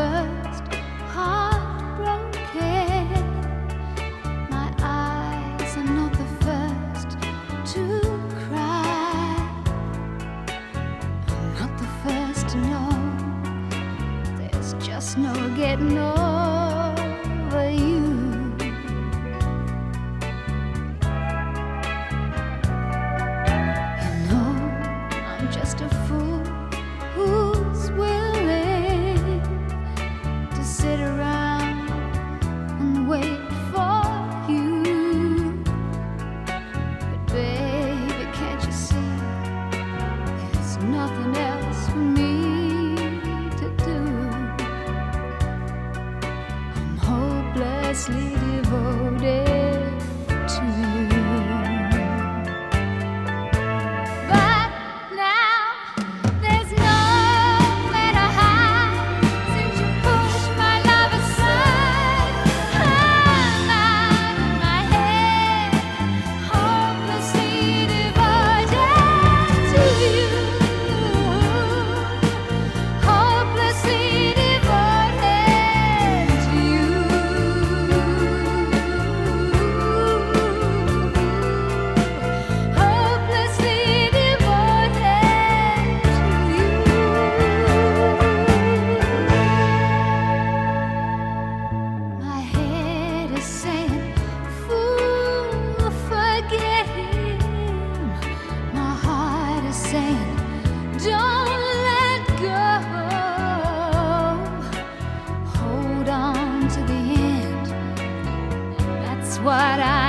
first heartbroken. My eyes are not the first to cry. I'm not the first to know. There's just no getting over you. You know, I'm just a fool who's willing to sit around and wait for you. But baby, can't you see, there's nothing else for me to do. I'm hopelessly devoted to you. But now there's nowhere to hide since you pushed my love aside. I'm out of my head, hopelessly devoted to you. Hopelessly devoted to you. Hopelessly devoted to you. My head is saying, fool, forget him. My heart is saying, don't let go. Hold on to the end. That's what I